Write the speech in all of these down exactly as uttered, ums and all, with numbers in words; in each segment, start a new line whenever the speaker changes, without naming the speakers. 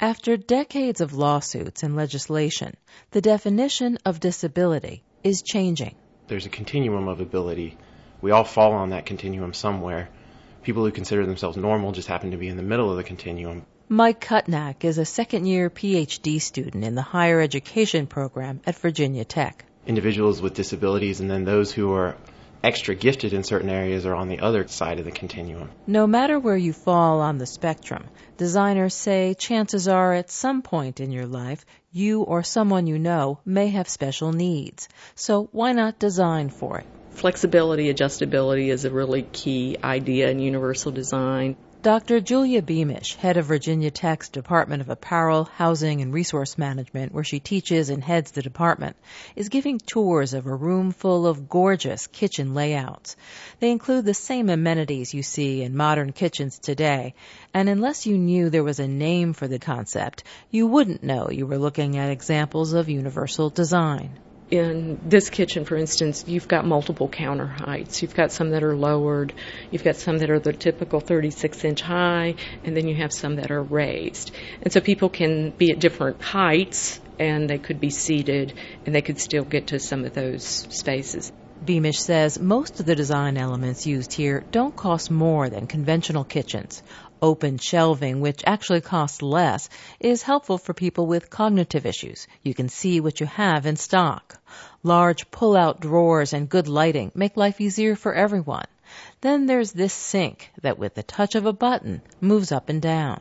After decades of lawsuits and legislation, the definition of disability is changing.
There's a continuum of ability. We all fall on that continuum somewhere. People who consider themselves normal just happen to be in the middle of the continuum.
Mike Kutnak is a second-year P H D student in the higher education program at Virginia Tech.
Individuals with disabilities and then those who are extra gifted in certain areas are on the other side of the continuum.
No matter where you fall on the spectrum, designers say chances are at some point in your life, you or someone you know may have special needs. So why not design for it?
Flexibility, adjustability is a really key idea in universal design.
Doctor Julia Beamish, head of Virginia Tech's Department of Apparel, Housing, and Resource Management, where she teaches and heads the department, is giving tours of a room full of gorgeous kitchen layouts. They include the same amenities you see in modern kitchens today, and unless you knew there was a name for the concept, you wouldn't know you were looking at examples of universal design.
In this kitchen, for instance, you've got multiple counter heights. You've got some that are lowered. You've got some that are the typical thirty-six inch high, and then you have some that are raised. And so people can be at different heights, and they could be seated, and they could still get to some of those spaces.
Beamish says most of the design elements used here don't cost more than conventional kitchens. Open shelving, which actually costs less, is helpful for people with cognitive issues. You can see what you have in stock. Large pull-out drawers and good lighting make life easier for everyone. Then there's this sink that, with the touch of a button, moves up and down.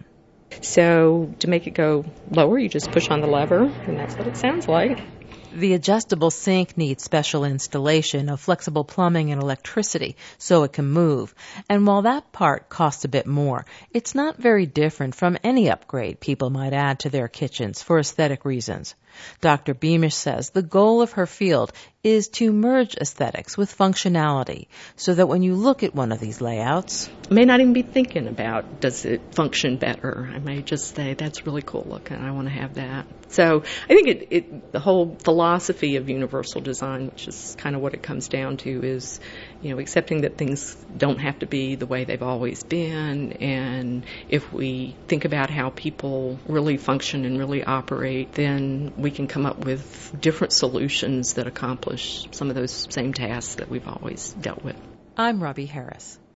So to make it go lower, you just push on the lever, and that's what it sounds like.
The adjustable sink needs special installation of flexible plumbing and electricity so it can move. And while that part costs a bit more, it's not very different from any upgrade people might add to their kitchens for aesthetic reasons. Doctor Beamish says the goal of her field is to merge aesthetics with functionality so that when you look at one of these layouts,
I may not even be thinking about, does it function better? I may just say, that's really cool looking, I want to have that. So I think it, it the whole philosophy of universal design, which is kind of what it comes down to, is, you know, accepting that things don't have to be the way they've always been, and if we think about how people really function and really operate, then we can come up with different solutions that accomplish some of those same tasks that we've always dealt with.
I'm Robbie Harris.